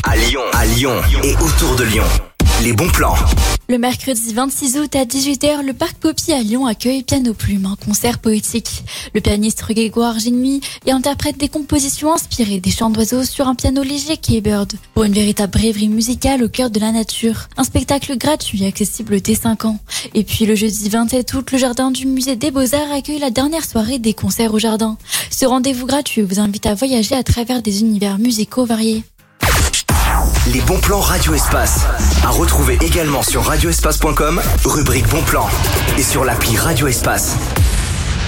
À Lyon et autour de Lyon. Les bons plans. Le mercredi 26 août à 18h, le Parc Poppy à Lyon accueille Piano Plume, un concert poétique. Le pianiste Grégoire Gigny y interprète des compositions inspirées des chants d'oiseaux sur un piano léger Keybird, pour une véritable rêverie musicale au cœur de la nature. Un spectacle gratuit accessible dès 5 ans. Et puis le jeudi 27 août, le jardin du musée des Beaux-Arts accueille la dernière soirée des concerts au jardin. Ce rendez-vous gratuit vous invite à voyager à travers des univers musicaux variés. Les bons plans Radio Espace. À retrouver également sur radioespace.com, rubrique bons plans. Et sur l'appli Radio Espace.